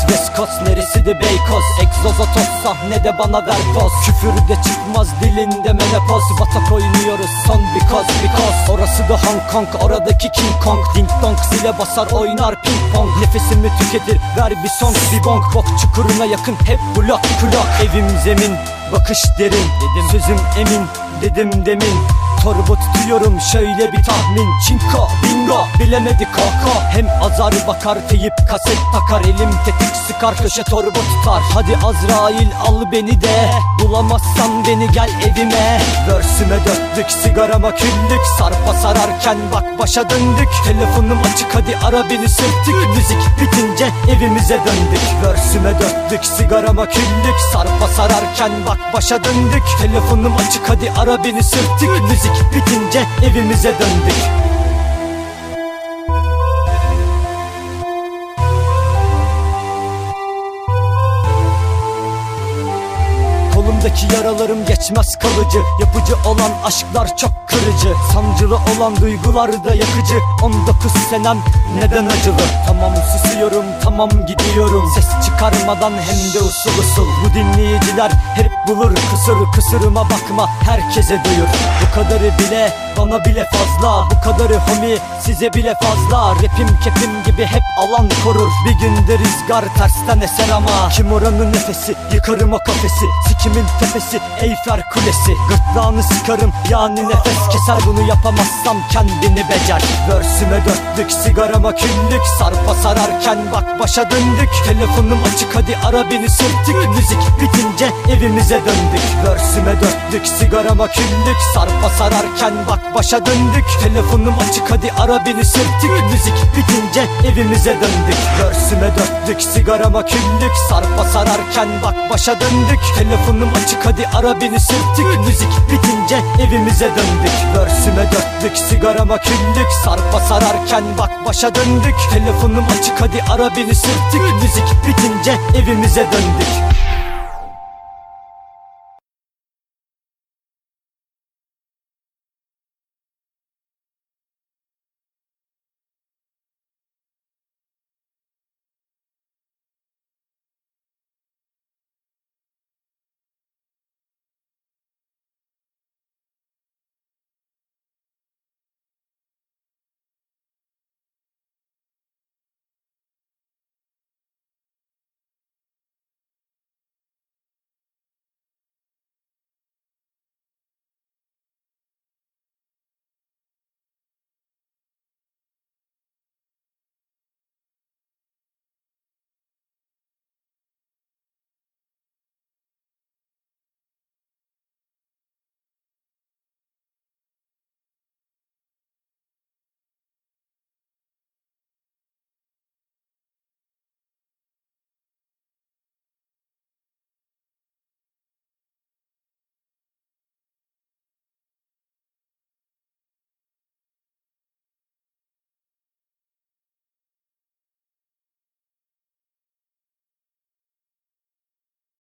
Veskos neresi de Beykoz, egzozotos sahnede bana ver poz. Küfür de çıkmaz dilinde menopoz. Batak oynuyoruz son because. Orası da Hong Kong, oradaki King Kong. Ding dong zile basar oynar ping pong. Nefesimi tüketir ver bir song bir bong. Bok çukuruna yakın hep blok klok. Evim zemin bakış derin dedim, sözüm emin dedim demin. Torba tutuyorum şöyle bir tahmin. Çinko bingo bilemedi koko. Hem azar bakar teyip kaset takar. Elim tetik sıkar köşe torba tutar. Hadi Azrail al beni de, bulamazsan beni gel evime. Versüme döktük sigarama küllük. Sarpa sararken bak başa döndük. Telefonum açık hadi ara beni sürttük. Müzik bitince evimize döndük. Versüme döktük sigarama küllük. Sarpa sararken bak başa döndük. Telefonum açık hadi ara beni sürttük. Müzik bitince evimize döndük. Kolumdaki yaralarım geçmez kalıcı. Yapıcı olan aşklar çok kırıcı. Sancılı olan duygular da yakıcı. 19 senem neden acılı? Tamam susuyorum, tamam gidiyorum. Ses çıkarmadan hem de usul usul. Bu dinleyiciler hep bulur kusur. Kusuruma bakma herkese duyur. Bu kadarı bile bana bile fazla. Bu kadarı homie size bile fazla. Rapim kepim gibi hep alan korur. Bir günde rüzgar tersten eser ama kim oranın nefesi, yıkarım o kafesi. Sikimin tepesi Eyfel Kulesi. Gırtlağını sıkarım yani nefes keser. Bunu yapamazsam kendini becer. Versüme döktük sigarama küllük. Sarpa sararken bak başa döndük. Telefonum açık hadi ara beni sürttük. Müzik bitince evimize döndük. Versüme döktük sigarama küllük. Sarpa sararken bak başa döndük. Telefonum açık hadi ara beni sürttük. Müzik bitince evimize döndük. Versüme döktük sigarama küllük. Sarpa sararken bak başa döndük. Telefonum açık hadi ara beni sürttük. Müzik bitince evimize döndük. Versüme döktük sigarama küllük. Sarpa sararken bak başa döndük. Telefonum açık hadi ara beni sürttük. Müzik bitince evimize döndük.